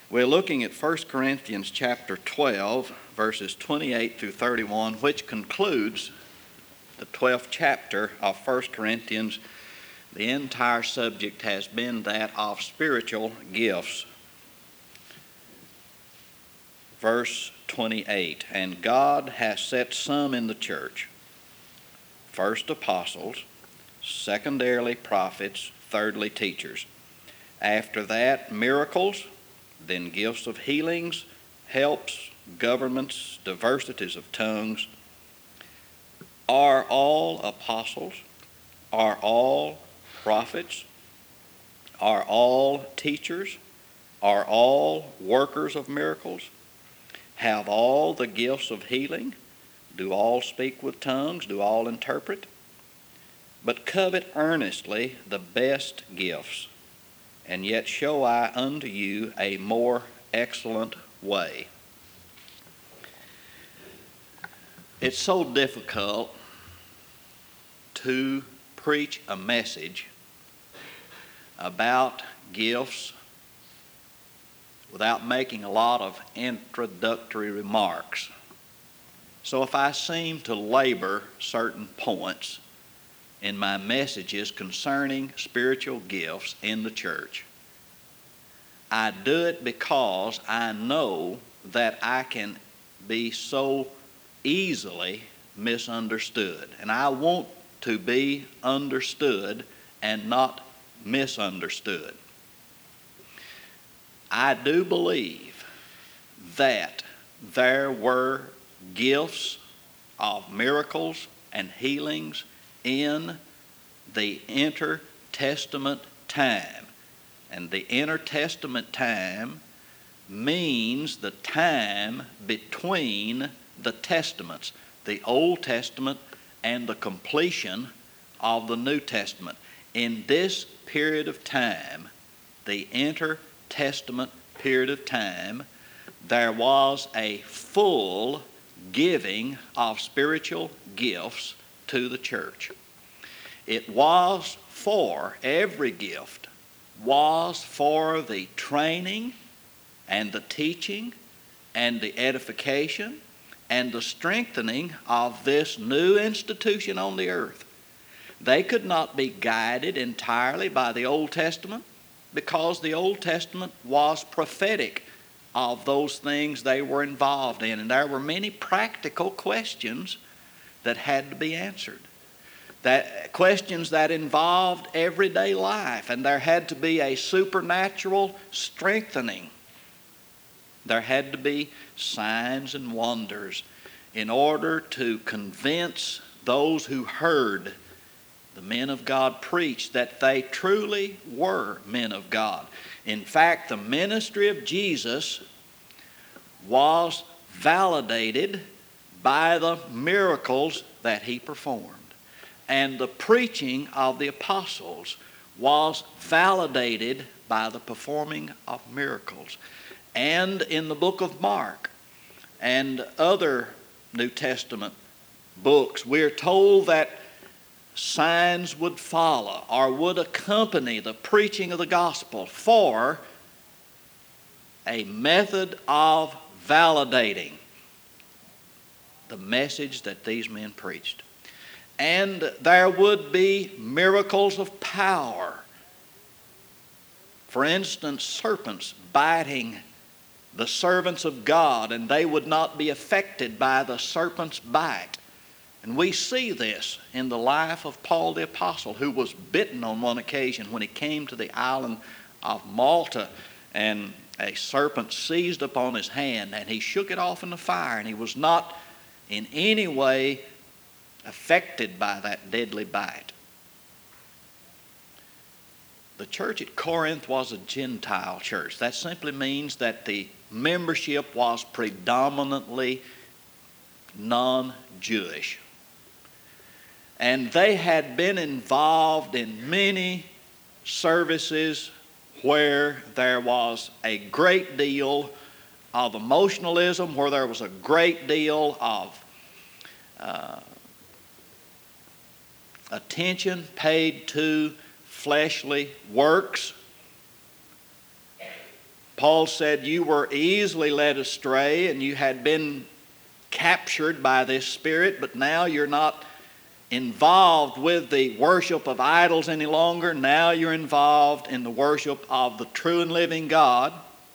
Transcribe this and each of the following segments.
We're looking at 1 Corinthians chapter 12, verses 28 through 31, which concludes the 12th chapter of 1 Corinthians. The entire subject has been that of spiritual gifts. Verse 28, and God has set some in the church, first apostles, secondarily prophets, thirdly teachers. After that, miracles, then gifts of healings, helps, governments, diversities of tongues. Are all apostles? Are all prophets? Are all teachers? Are all workers of miracles? Have all the gifts of healing? Do all speak with tongues? Do all interpret? But covet earnestly the best gifts, and yet show I unto you a more excellent way. It's so difficult to preach a message about gifts without making a lot of introductory remarks. So if I seem to labor certain points in my messages concerning spiritual gifts in the church, I do it because I know that I can be so easily misunderstood. And I want to be understood and not misunderstood. I do believe that there were gifts of miracles and healings in the intertestament time. And the intertestament time means the time between the testaments, the Old Testament and the completion of the New Testament. In this period of time, the intertestament period of time, there was a full giving of spiritual gifts to the church. It was for every gift, was for the training and the teaching and the edification and the strengthening of this new institution on the earth. They could not be guided entirely by the Old Testament because the Old Testament was prophetic of those things they were involved in. And there were many practical questions that had to be answered. Questions that involved everyday life, and there had to be a supernatural strengthening. There had to be signs and wonders in order to convince those who heard the men of God preach that they truly were men of God. In fact, the ministry of Jesus was validated by the miracles that he performed. And the preaching of the apostles was validated by the performing of miracles. And in the book of Mark and other New Testament books, we're told that signs would follow or would accompany the preaching of the gospel for a method of validating the message that these men preached. And there would be miracles of power. For instance, serpents biting the servants of God, and they would not be affected by the serpent's bite. And we see this in the life of Paul the Apostle, who was bitten on one occasion when he came to the island of Malta, and a serpent seized upon his hand, and he shook it off in the fire, and he was not in any way affected by that deadly bite. The church at Corinth was a Gentile church. That simply means that the membership was predominantly non-Jewish. And they had been involved in many services where there was a great deal of emotionalism, where there was a great deal of attention paid to fleshly works. Paul said you were easily led astray and you had been captured by this spirit, but now you're not involved with the worship of idols any longer. Now you're involved in the worship of the true and living God.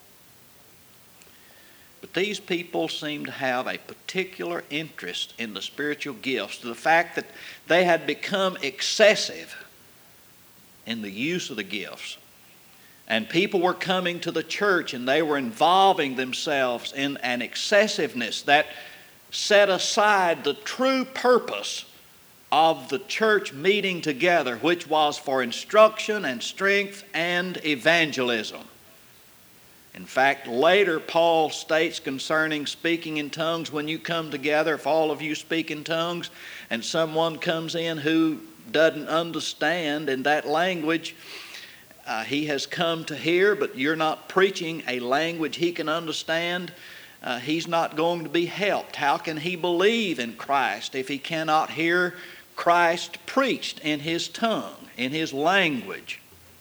But these people seem to have a particular interest in the spiritual gifts, to the fact that they had become excessive in the use of the gifts. And people were coming to the church and they were involving themselves in an excessiveness that set aside the true purpose of the church meeting together, which was for instruction and strength and evangelism. In fact, later Paul states concerning speaking in tongues, when you come together, if all of you speak in tongues and someone comes in who doesn't understand in that language he has come to hear, but you're not preaching a language he can understand, he's not going to be helped. How can he believe in Christ if he cannot hear Christ preached in his tongue, in his language?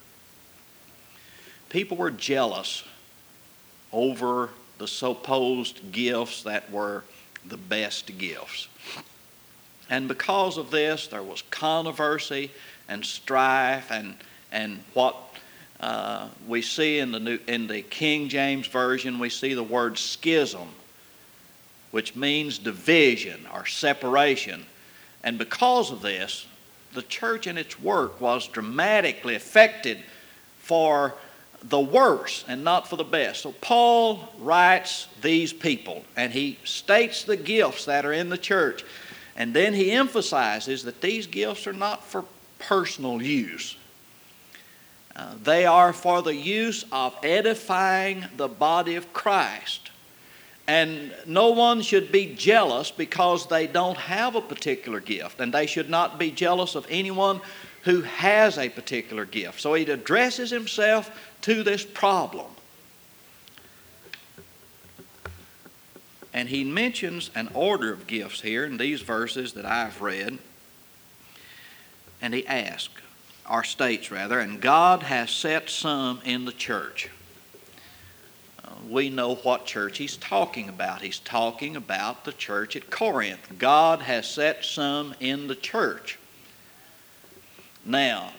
People were jealous over the supposed gifts that were the best gifts. And because of this, there was controversy and strife, and what we see in the King James Version, we see the word schism, which means division or separation. And because of this, the church and its work was dramatically affected for the worse and not for the best. So Paul writes these people and he states the gifts that are in the church, and then he emphasizes that these gifts are not for personal use. They are for the use of edifying the body of Christ. And no one should be jealous because they don't have a particular gift, and they should not be jealous of anyone who has a particular gift. So he addresses himself to this problem. And he mentions an order of gifts here in these verses that I've read. And he asks, or states rather, and God has set some in the church. We know what church he's talking about. He's talking about the church at Corinth. God has set some in the church. Now,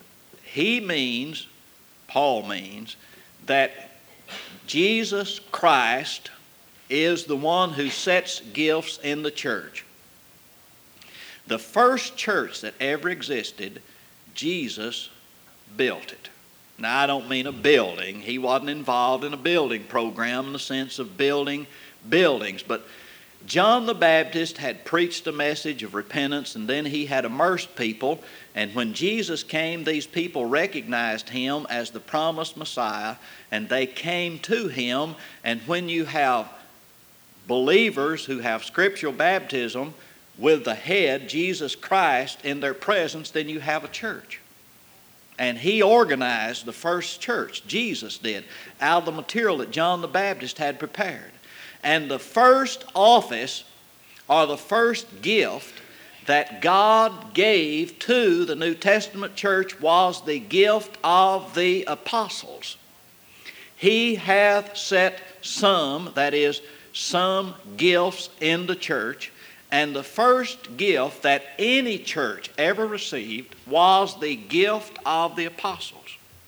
Paul means that Jesus Christ is the one who sets gifts in the church. The first church that ever existed, Jesus built it. Now, I don't mean a building. He wasn't involved in a building program in the sense of building buildings. But John the Baptist had preached a message of repentance, and then he had immersed people. And when Jesus came, these people recognized him as the promised Messiah, and they came to him. And when you have believers who have scriptural baptism with the head, Jesus Christ, in their presence, then you have a church. And he organized the first church, Jesus did, out of the material that John the Baptist had prepared. And the first office, or the first gift that God gave to the New Testament church, was the gift of the apostles. He hath set some, that is, some gifts in the church. And the first gift that any church ever received was the gift of the apostles.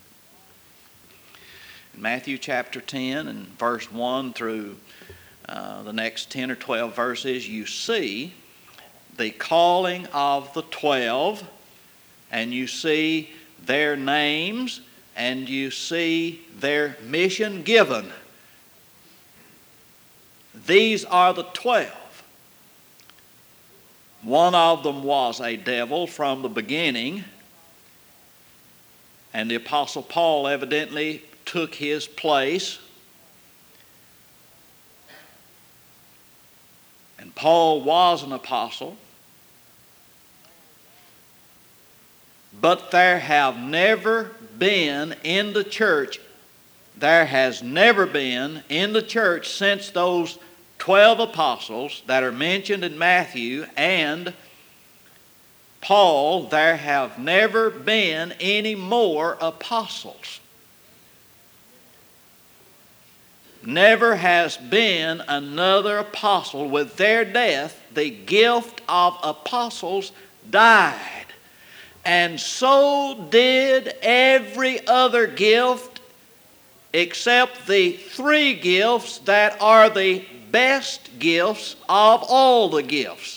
In Matthew chapter 10 and verse 1 through the next 10 or 12 verses, you see the calling of the 12, and you see their names, and you see their mission given. These are the 12. One of them was a devil from the beginning, and the Apostle Paul evidently took his place. And Paul was an apostle, but there have never been in the church, there has never been in the church since those 12 apostles that are mentioned in Matthew and Paul, there have never been any more apostles. never has been another apostle. With their death, the gift of apostles died. And so did every other gift except the three gifts that are the best gifts of all the gifts.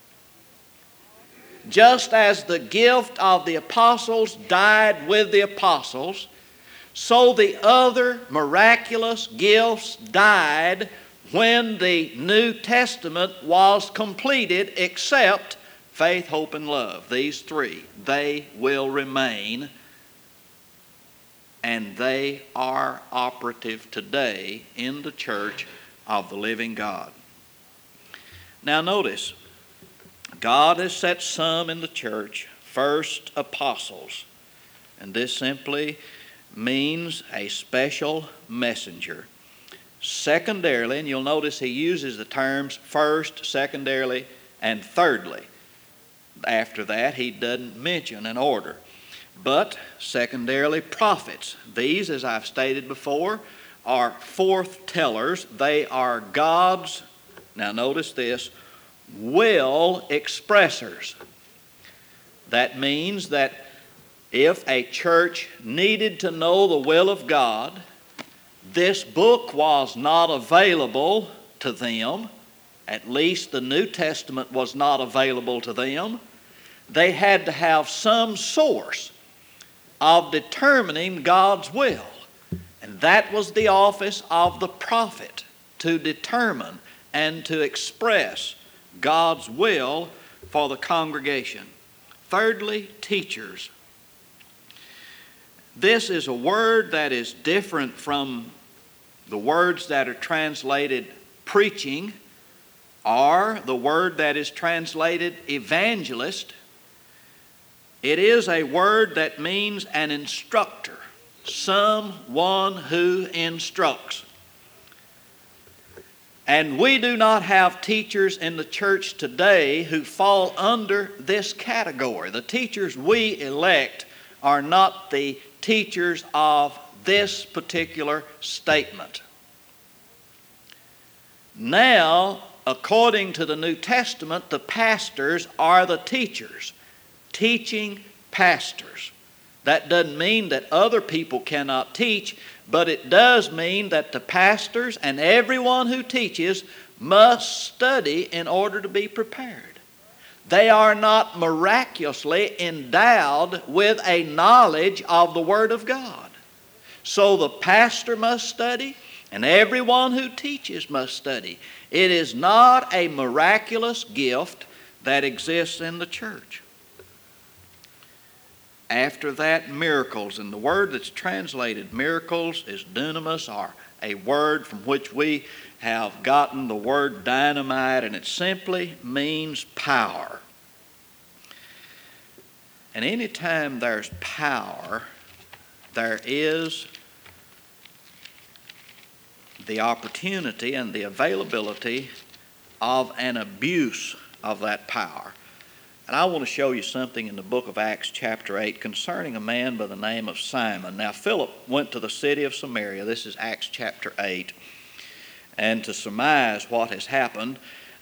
Just as the gift of the apostles died with the apostles, so the other miraculous gifts died when the New Testament was completed, except faith, hope, and love. These three, they will remain, and they are operative today in the church of the living God. Now notice, God has set some in the church first apostles, and this simply means a special messenger. Secondarily, and you'll notice he uses the terms first, secondarily, and thirdly. After that, he doesn't mention an order. But secondarily, prophets. These, as I've stated before, are forth tellers. They are God's, now notice this, will expressors. That means that if a church needed to know the will of God, this book was not available to them. At least the New Testament was not available to them. They had to have some source of determining God's will. And that was the office of the prophet, to determine and to express God's will for the congregation. Thirdly, teachers. This is a word that is different from the words that are translated preaching or the word that is translated evangelist. It is a word that means an instructor, someone who instructs. And we do not have teachers in the church today who fall under this category. The teachers we elect are not the teachers of this particular statement. Now, according to the New Testament, the pastors are the teachers, teaching pastors. That doesn't mean that other people cannot teach, but it does mean that the pastors and everyone who teaches must study in order to be prepared. They are not miraculously endowed with a knowledge of the Word of God. So the pastor must study, and everyone who teaches must study. It is not a miraculous gift that exists in the church. After that, miracles. And the word that's translated miracles is dunamis, or a word from which we have gotten the word dynamite, and it simply means power. And anytime there's power, there is the opportunity and the availability of an abuse of that power. And I want to show you something in the book of Acts chapter 8 concerning a man by the name of Simon. Now Philip went to the city of Samaria. This is Acts chapter 8. And to surmise what has happened,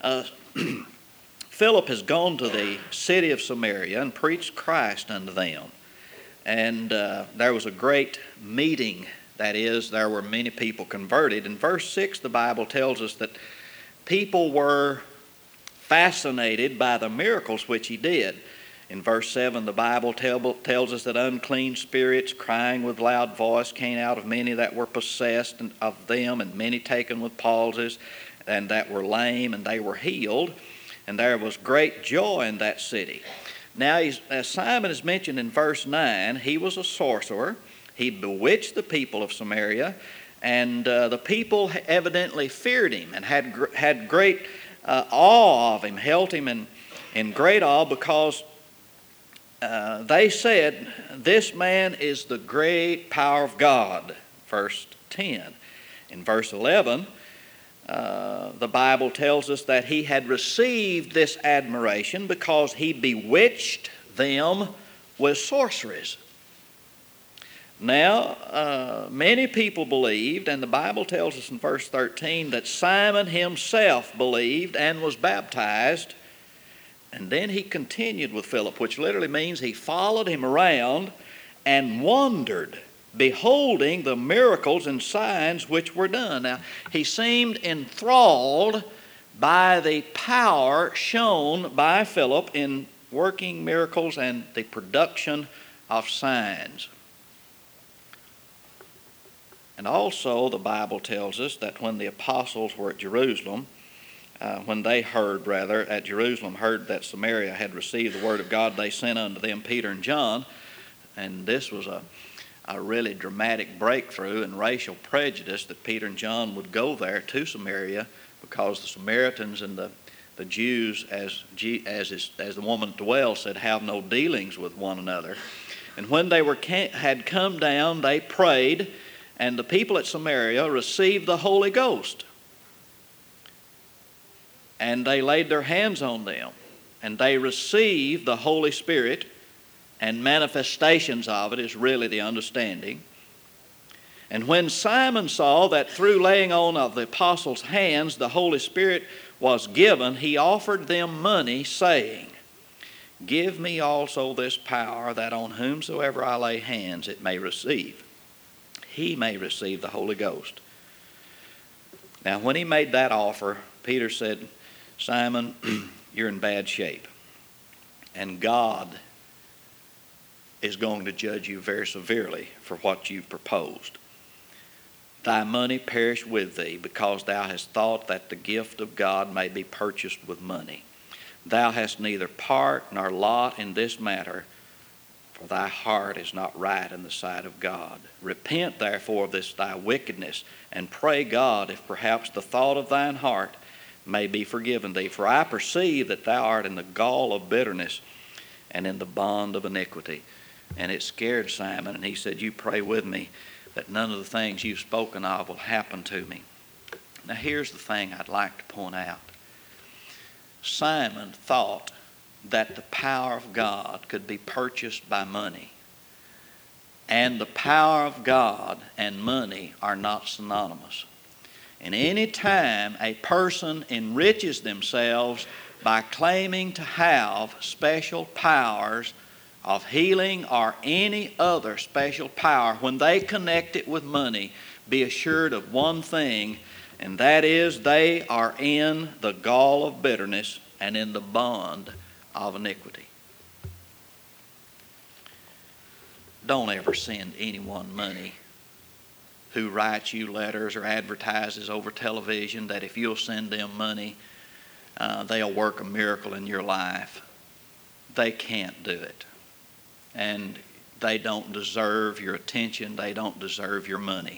Philip has gone to the city of Samaria and preached Christ unto them. And there was a great meeting. That is, there were many people converted. In verse 6, the Bible tells us that people were fascinated by the miracles which he did. In verse 7, the Bible tells us that unclean spirits crying with loud voice came out of many that were possessed of them, and many taken with palsies, and that were lame, and they were healed. And there was great joy in that city. Now, as Simon is mentioned in verse 9, he was a sorcerer. He bewitched the people of Samaria, and the people evidently feared him and had great awe of him, held him in great awe, because they said, this man is the great power of God, verse 10. In verse 11, the Bible tells us that he had received this admiration because he bewitched them with sorceries. Now, many people believed, and the Bible tells us in verse 13 that Simon himself believed and was baptized. And then he continued with Philip, which literally means he followed him around and wondered, beholding the miracles and signs which were done. Now, he seemed enthralled by the power shown by Philip in working miracles and the production of signs. And also, the Bible tells us that when the apostles were at Jerusalem, when they heard that Samaria had received the word of God, they sent unto them Peter and John. And this was a really dramatic breakthrough in racial prejudice, that Peter and John would go there to Samaria, because the Samaritans and the Jews, as the woman at the well said, have no dealings with one another. And when they had come down, they prayed, and the people at Samaria received the Holy Ghost. And they laid their hands on them, and they received the Holy Spirit, and manifestations of it is really the understanding. And when Simon saw that through laying on of the apostles' hands the Holy Spirit was given, he offered them money, saying, Give me also this power, that on whomsoever I lay hands he may receive the Holy Ghost. Now, when he made that offer, Peter said, Simon, you're in bad shape, and God is going to judge you very severely for what you proposed. Thy money perish with thee, because thou hast thought that the gift of God may be purchased with money. Thou hast neither part nor lot in this matter, for thy heart is not right in the sight of God. Repent therefore of this thy wickedness, and pray God, if perhaps the thought of thine heart may be forgiven thee. For I perceive that thou art in the gall of bitterness and in the bond of iniquity. And it scared Simon, and he said, You pray with me that none of the things you've spoken of will happen to me. Now here's the thing I'd like to point out. Simon thought that the power of God could be purchased by money. And the power of God and money are not synonymous. And any time a person enriches themselves by claiming to have special powers of healing or any other special power, when they connect it with money, be assured of one thing, and that is they are in the gall of bitterness and in the bond of iniquity. Don't ever send anyone money who writes you letters or advertises over television that if you'll send them money, they'll work a miracle in your life. They can't do it. And they don't deserve your attention. They don't deserve your money.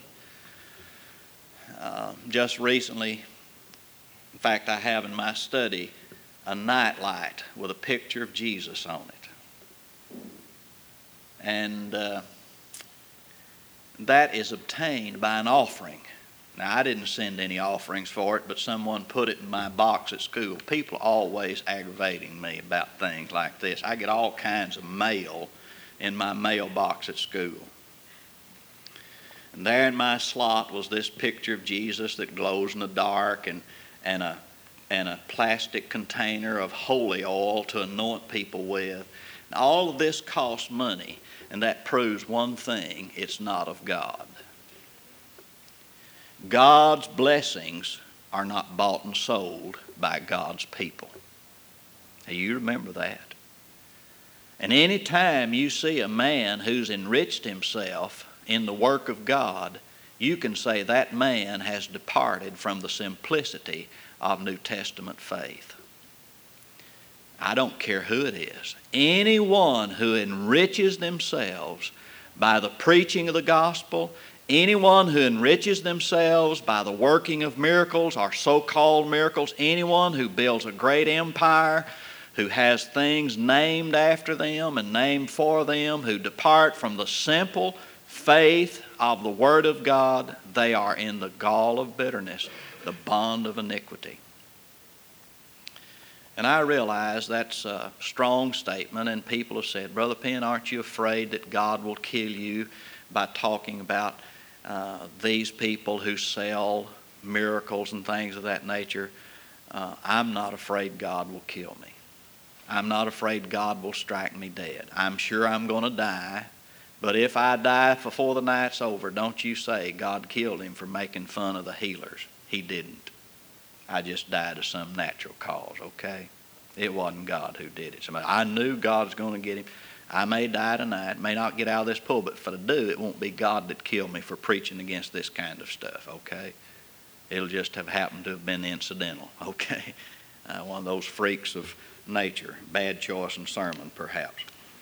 Just recently, in fact, I have in my study a nightlight with a picture of Jesus on it. And that is obtained by an offering. Now, I didn't send any offerings for it, but someone put it in my box at school. People are always aggravating me about things like this. I get all kinds of mail in my mailbox at school. And there in my slot was this picture of Jesus that glows in the dark, and a plastic container of holy oil to anoint people with. And all of this costs money, and that proves one thing: it's not of God. God's blessings are not bought and sold by God's people. Now, you remember that. And any time you see a man who's enriched himself in the work of God, you can say that man has departed from the simplicity of New Testament faith. I don't care who it is. Anyone who enriches themselves by the preaching of the gospel, anyone who enriches themselves by the working of miracles or so-called miracles, anyone who builds a great empire, who has things named after them and named for them, who depart from the simple faith of the Word of God, they are in the gall of bitterness, the bond of iniquity. And I realize that's a strong statement, and people have said, Brother Penn, aren't you afraid that God will kill you by talking about these people who sell miracles and things of that nature. I'm not afraid God will kill me. I'm not afraid God will strike me dead. I'm sure I'm going to die, but if I die before the night's over, don't you say God killed him for making fun of the healers. He didn't. I just died of some natural cause, okay? It wasn't God who did it. I knew God was going to get him. I may die tonight, may not get out of this pulpit. If I do, it won't be God that killed me for preaching against this kind of stuff, okay? It'll just have happened to have been incidental, okay? One of those freaks of nature, bad choice in sermon, perhaps.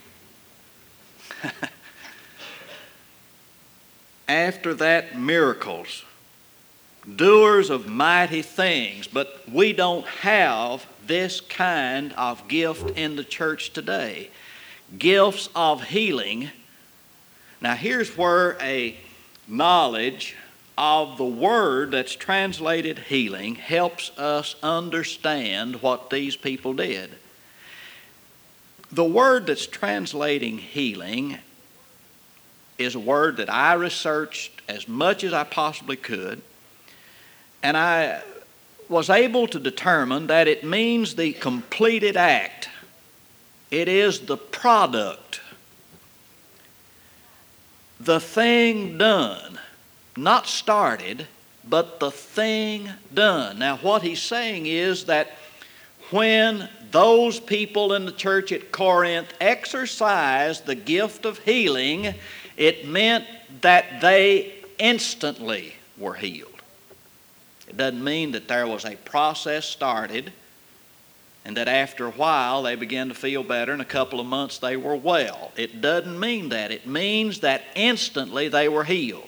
After that, miracles, doers of mighty things, but we don't have this kind of gift in the church today. Gifts of healing. Now here's where a knowledge of the word that's translated healing helps us understand what these people did. The word that's translating healing is a word that I researched as much as I possibly could, and I was able to determine that it means the completed act. It is the product, the thing done. Not started, but the thing done. Now what he's saying is that when those people in the church at Corinth exercised the gift of healing, it meant that they instantly were healed. It doesn't mean that there was a process started and that after a while they began to feel better, in a couple of months they were well. It doesn't mean that. It means that instantly they were healed.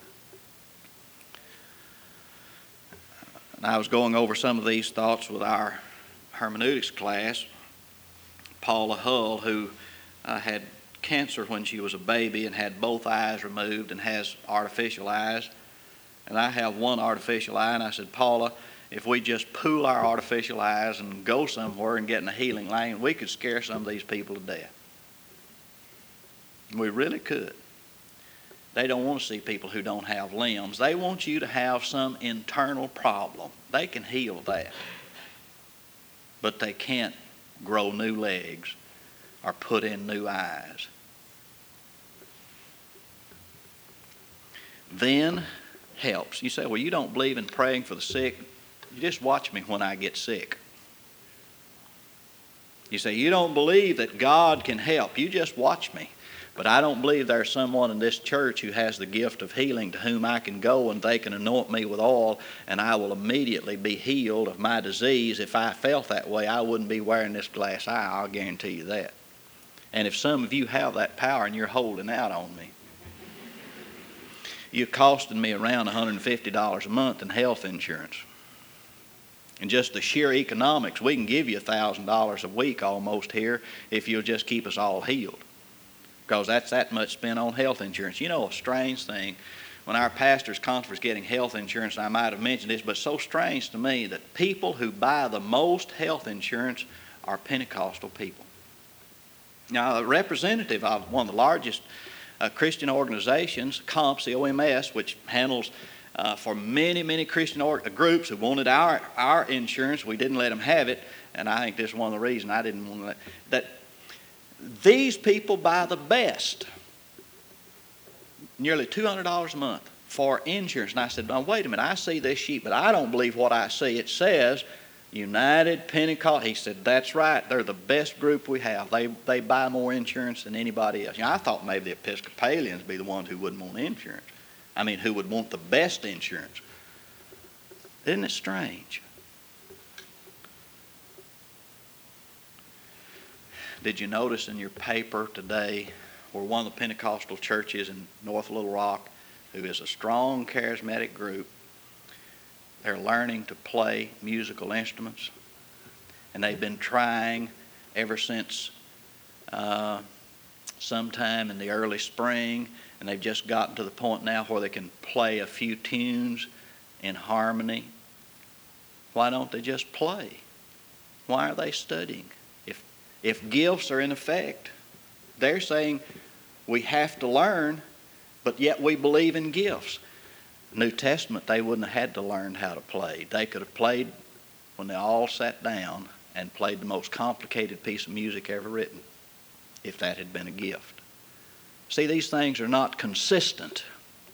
I was going over some of these thoughts with our hermeneutics class. Paula Hull, who had cancer when she was a baby and had both eyes removed and has artificial eyes. And I have one artificial eye, and I said, Paula, if we just pool our artificial eyes and go somewhere and get in a healing lane, we could scare some of these people to death. We really could. They don't want to see people who don't have limbs. They want you to have some internal problem. They can heal that. But they can't grow new legs or put in new eyes. Then helps. You say, well, you don't believe in praying for the sick. You just watch me when I get sick. You say, you don't believe that God can help. You just watch me. But I don't believe there's someone in this church who has the gift of healing to whom I can go and they can anoint me with oil and I will immediately be healed of my disease. If I felt that way, I wouldn't be wearing this glass eye. I'll guarantee you that. And if some of you have that power and you're holding out on me, you're costing me around $150 a month in health insurance. And just the sheer economics, we can give you $1,000 a week almost here if you'll just keep us all healed. Because that's that much spent on health insurance. You know, a strange thing, when our pastor's conference getting health insurance, and I might have mentioned this, but so strange to me that people who buy the most health insurance are Pentecostal people. Now, a representative of one of the largest Christian organizations, COMPS, the OMS, which handles for many, many Christian groups who wanted our insurance, we didn't let them have it, and I think this is one of the reasons I didn't want to let that. These people buy the best, nearly $200 a month for insurance. And I said, now wait a minute, I see this sheet, but I don't believe what I see. It says United Pentecost. He said, that's right, they're the best group we have. They buy more insurance than anybody else. You know, I thought maybe the Episcopalians would be the ones who wouldn't want insurance. I mean, who would want the best insurance. Isn't it strange? Did you notice in your paper today where one of the Pentecostal churches in North Little Rock, who is a strong charismatic group, they're learning to play musical instruments, and they've been trying ever since sometime in the early spring, and they've just gotten to the point now where they can play a few tunes in harmony. Why don't they just play? Why are they studying? If gifts are in effect, they're saying we have to learn but yet we believe in gifts. New Testament, they wouldn't have had to learn how to play. They could have played when they all sat down and played the most complicated piece of music ever written, if that had been a gift. See, these things are not consistent.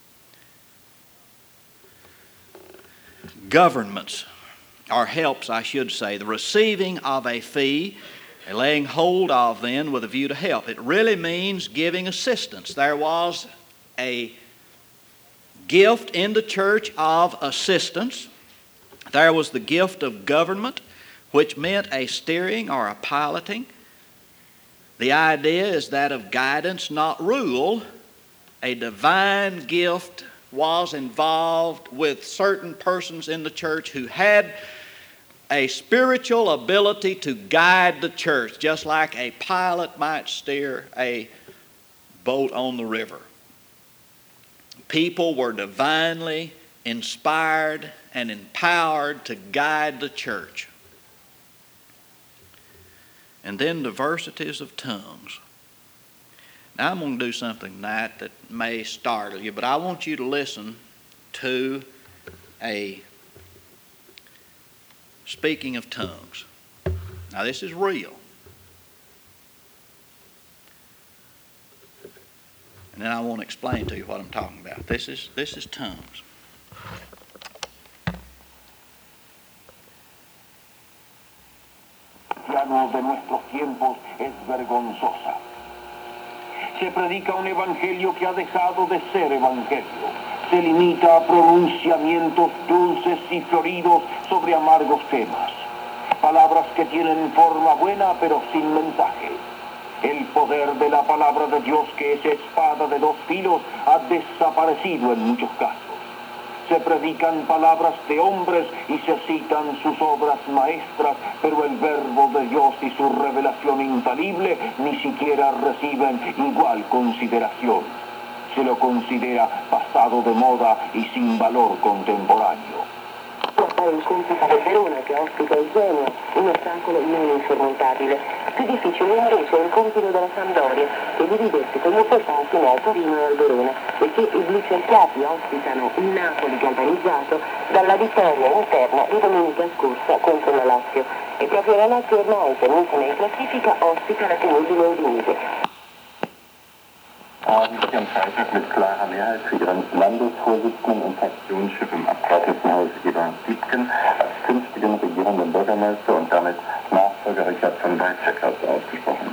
Governments, or helps, I should say, the receiving of a fee, a laying hold of then with a view to help. It really means giving assistance. There was a gift in the church of assistance. There was the gift of government, which meant a steering or a piloting. The idea is that of guidance, not rule. A divine gift was involved with certain persons in the church who had a spiritual ability to guide the church, just like a pilot might steer a boat on the river. People were divinely inspired and empowered to guide the church. And then diversities of tongues. Now I'm going to do something tonight that may startle you, but I want you to listen to a speaking of tongues. Now this is real. And then I want to explain to you what I'm talking about. This is tongues. De nuestros tiempos es vergonzosa. Se predica un evangelio que ha dejado de ser evangelio. Se limita a pronunciamientos dulces y floridos sobre amargos temas. Palabras que tienen forma buena pero sin mensaje. El poder de la palabra de Dios, que es espada de dos filos, ha desaparecido en muchos casos. Se predican palabras de hombres y se citan sus obras maestras, pero el verbo de Dios y su revelación infalible ni siquiera reciben igual consideración. Se lo considera pasado de moda y sin valor contemporáneo. Poi il compito del Verona, che ospita il Genio, un ostacolo non insormontabile. Più difficile invece è il compito della Sampdoria, che dividersi come portante al Torino e al Verona, e che i blucerchiati ospitano il Napoli galvanizzato dalla vittoria interna di domenica scorsa contro la Lazio. E proprio la Lazio, ormai penultima in classifica, ospita la penultima Udinese. Haben sich am Freitag mit klarer Mehrheit für ihren Landesvorsitzenden und Fraktionschef im Abgeordnetenhaus Eberhard Diepgen als künftigen regierenden Bürgermeister und damit Nachfolger Richard von Weizsäcker ausgesprochen.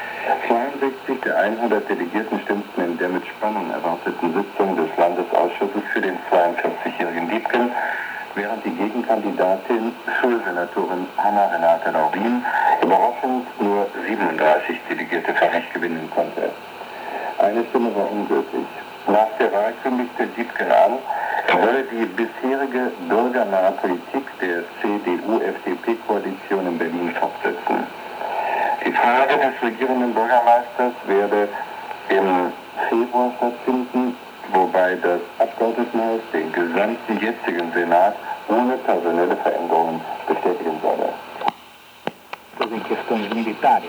62 der 100 Delegierten stimmten in der mit Spannung erwarteten Sitzung des Landesausschusses für den 42-jährigen Diepgen, während die Gegenkandidatin, Schulsenatorin Hanna-Renate Laurin, überraschend nur 37 Delegierte für sich gewinnen konnte. Eine Stimme war ungültig. Nach der Wahl kündigte Diepgen an, er wolle die bisherige bürgernahe Politik der CDU-FDP-Koalition in Berlin fortsetzen. Die Frage des regierenden Bürgermeisters werde im Februar stattfinden, wobei das Abgeordnetenhaus den gesamten jetzigen Senat ohne personelle Veränderungen bestätigen solle. Em questões militares.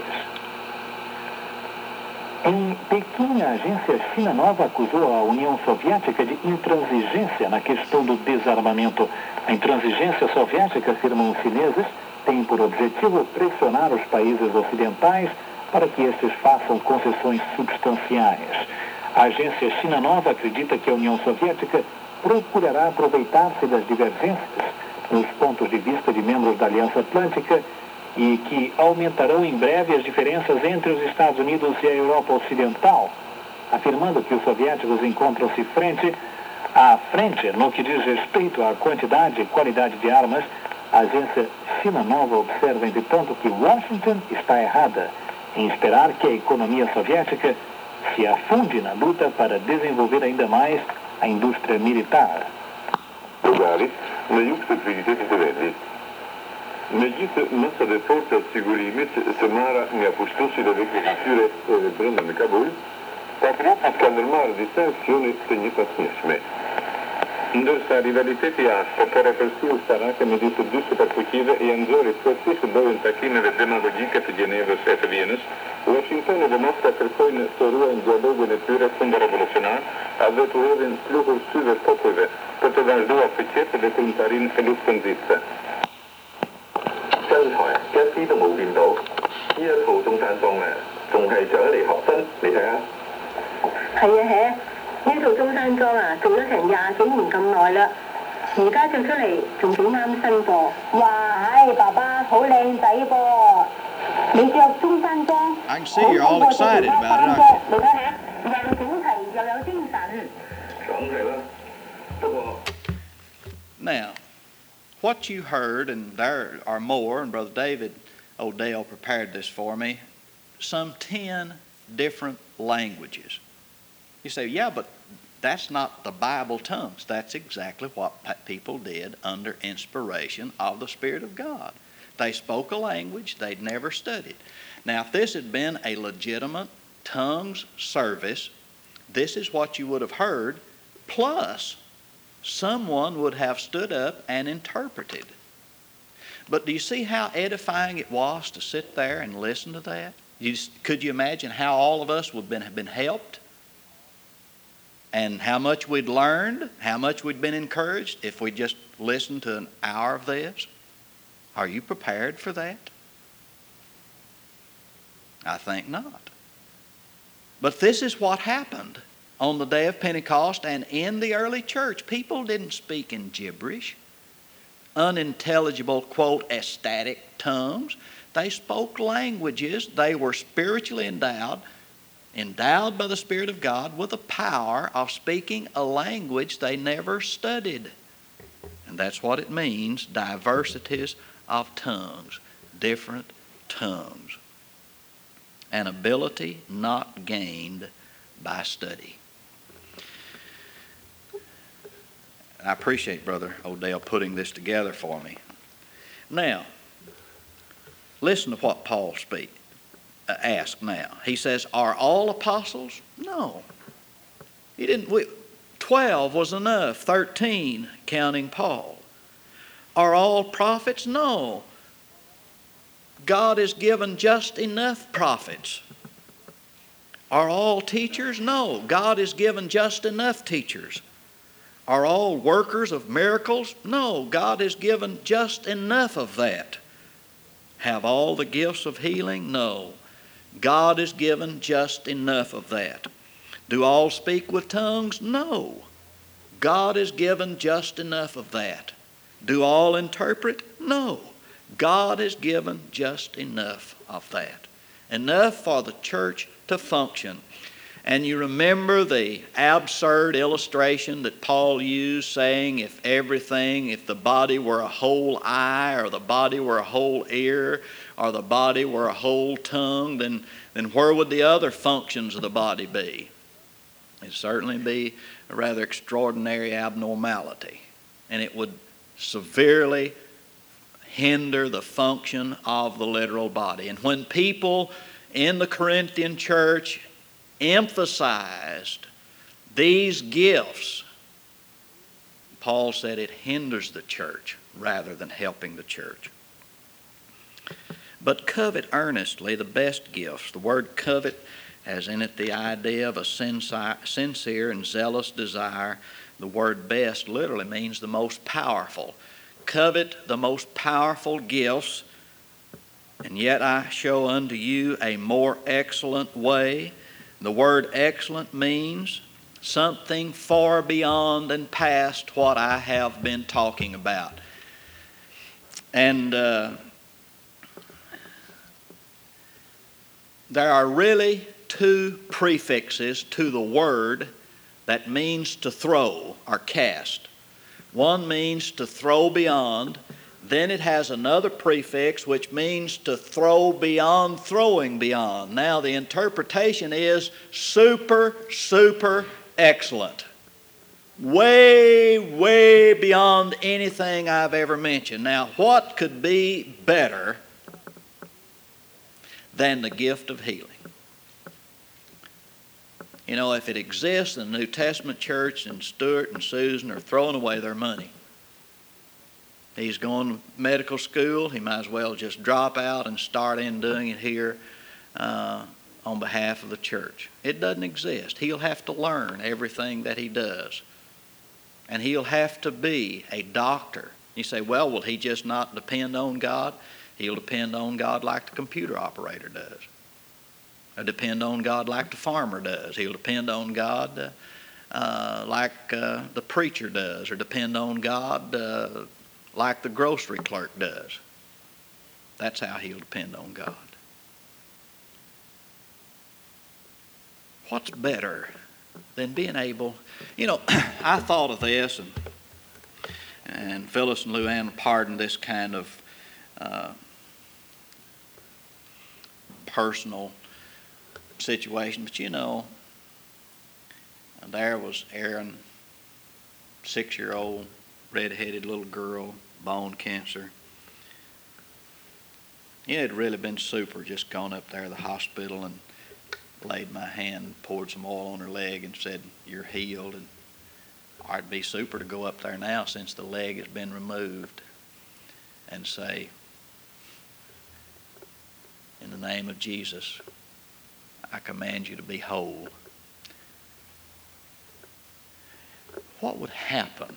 Em Pequim, a agência China Nova acusou a União Soviética de intransigência na questão do desarmamento. A intransigência soviética, afirmam os chineses, tem por objetivo pressionar os países ocidentais para que estes façam concessões substanciais. A agência China Nova acredita que a União Soviética procurará aproveitar-se das divergências nos pontos de vista de membros da Aliança Atlântica e que aumentarão em breve as diferenças entre os Estados Unidos e a Europa Ocidental, afirmando que os soviéticos encontram-se frente a frente no que diz respeito à quantidade e qualidade de armas. A agência China Nova observa, entretanto, que Washington está errada em esperar que a economia soviética se afunde na luta para desenvolver ainda mais a indústria militar. Međutim, masa reporta sigurimic Samara ne apostossi da vekle Brendan Kabul, patriot kalmar di sanzioni tenita smisme. Ndërsa rivaliteti jashtë ka represiu starake midis së dy superfuqive janë nxorë sërish ndodhin takimeve demagogike të Gjenevës e të Vienës, Washington dimostra per cui sorua in dialogu nature fundrevoluționar, aveți în sluhul suve popove, poteva lua picete de kuntarin elusconzitse. 剛才一啲都冇見到，呢一套中山裝咧，仲係上咗嚟學生，你睇下。 係啊係啊，呢套中山裝啊，做咗成20幾年咁耐啦，而家着出嚟仲幾啱身噃。哇，唉，爸爸好靚仔噃！你着中山裝， I can see you're all excited about it, aren't you? 你睇下，又整齊又有精神。 梗係啦，不過。 Now, what you heard, and there are more, and Brother David Odell prepared this for me, some 10 different languages. You say, yeah, but that's not the Bible tongues. That's exactly what people did under inspiration of the Spirit of God. They spoke a language they'd never studied. Now, if this had been a legitimate tongues service, this is what you would have heard, plus someone would have stood up and interpreted. But do you see how edifying it was to sit there and listen to that? Could you imagine how all of us would have been helped? And how much we'd learned, how much we'd been encouraged if we just listened to an hour of this? Are you prepared for that? I think not. But this is what happened on the day of Pentecost and in the early church. People didn't speak in gibberish, unintelligible, quote, ecstatic tongues. They spoke languages. They were spiritually endowed by the Spirit of God with the power of speaking a language they never studied. And that's what it means, diversities of tongues, different tongues. An ability not gained by study. I appreciate Brother Odell putting this together for me. Now, listen to what Paul asked now. He says, are all apostles? No. He didn't. 12 was enough, 13 counting Paul. Are all prophets? No. God has given just enough prophets. Are all teachers? No. God has given just enough teachers. Are all workers of miracles? No. God has given just enough of that. Have all the gifts of healing? No. God has given just enough of that. Do all speak with tongues? No. God has given just enough of that. Do all interpret? No. God has given just enough of that. Enough for the church to function. And you remember the absurd illustration that Paul used, saying if the body were a whole eye, or the body were a whole ear, or the body were a whole tongue, then where would the other functions of the body be? It'd certainly be a rather extraordinary abnormality. And it would severely hinder the function of the literal body. And when people in the Corinthian church emphasized these gifts, Paul said it hinders the church rather than helping the church. But covet earnestly the best gifts. The word covet has in it the idea of a sincere and zealous desire. The word best literally means the most powerful. Covet the most powerful gifts, and yet I show unto you a more excellent way. The word excellent means something far beyond and past what I have been talking about. And there are really two prefixes to the word that means to throw or cast. One means to throw beyond. Then it has another prefix which means to throw beyond throwing beyond. Now the interpretation is super, super excellent. Way, way beyond anything I've ever mentioned. Now what could be better than the gift of healing? You know, if it exists in the New Testament church, and Stuart and Susan are throwing away their money. He's going to medical school. He might as well just drop out and start in doing it here on behalf of the church. It doesn't exist. He'll have to learn everything that he does. And he'll have to be a doctor. You say, well, will he just not depend on God? He'll depend on God like the computer operator does. Or depend on God like the farmer does. He'll depend on God like the preacher does. Or depend on God like the grocery clerk does. That's how he'll depend on God. What's better than being able, I thought of this, and Phyllis and Luann pardon this kind of personal situation, but there was Erin, 6-year-old, red-headed little girl, bone cancer. It had really been super, just gone up there to the hospital and laid my hand, poured some oil on her leg and said, "You're healed." And it'd be super to go up there now since the leg has been removed and say, "In the name of Jesus, I command you to be whole." What would happen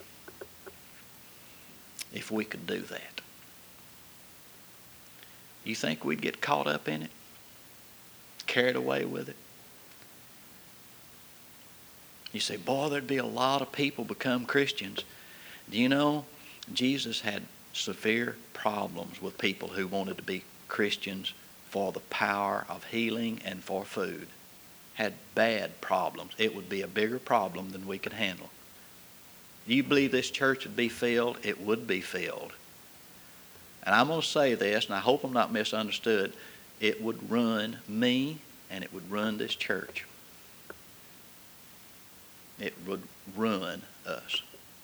if we could do that? You think we'd get caught up in it? Carried away with it? You say, boy, there'd be a lot of people become Christians. Do you know Jesus had severe problems with people who wanted to be Christians for the power of healing and for food? Had bad problems. It would be a bigger problem than we could handle. Do you believe this church would be filled? It would be filled. And I'm going to say this, and I hope I'm not misunderstood. It would run me, and it would run this church. It would run us.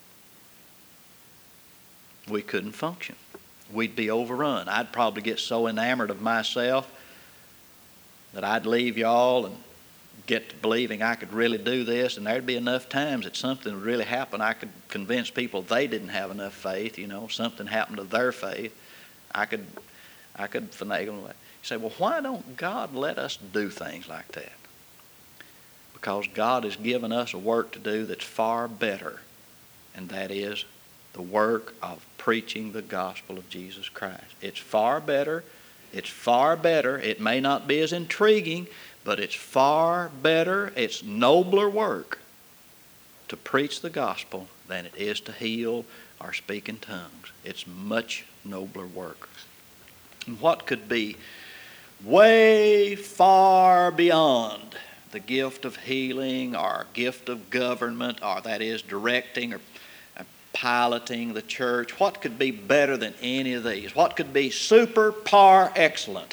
We couldn't function. We'd be overrun. I'd probably get so enamored of myself that I'd leave y'all and get to believing I could really do this, and there'd be enough times that something would really happen. I could convince people they didn't have enough faith, something happened to their faith. I could finagle away. You say, well, why don't God let us do things like that? Because God has given us a work to do that's far better, and that is the work of preaching the gospel of Jesus Christ. It's far better. It's far better. It may not be as intriguing, but it's far better. It's nobler work to preach the gospel than it is to heal or speak in tongues. It's much nobler work. And what could be way far beyond the gift of healing or gift of government, or that is directing or piloting the church? What could be better than any of these? What could be super par excellent?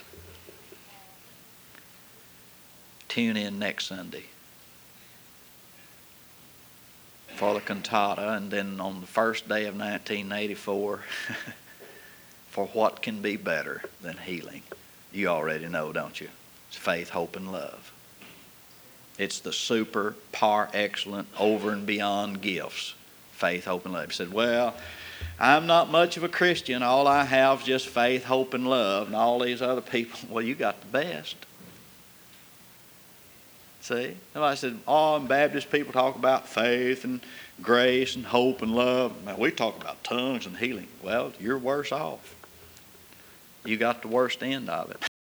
Tune in next Sunday for the cantata, and then on the first day of 1984 for what can be better than healing. You already know, don't you? It's faith, hope, and love. It's the super par excellent, over and beyond gifts. Faith, hope, and love. He said, well, I'm not much of a Christian. All I have is just faith, hope, and love. And all these other people, well, you got the best. See? Somebody said, and Baptist people talk about faith and grace and hope and love. Man, we talk about tongues and healing. Well, you're worse off. You got the worst end of it.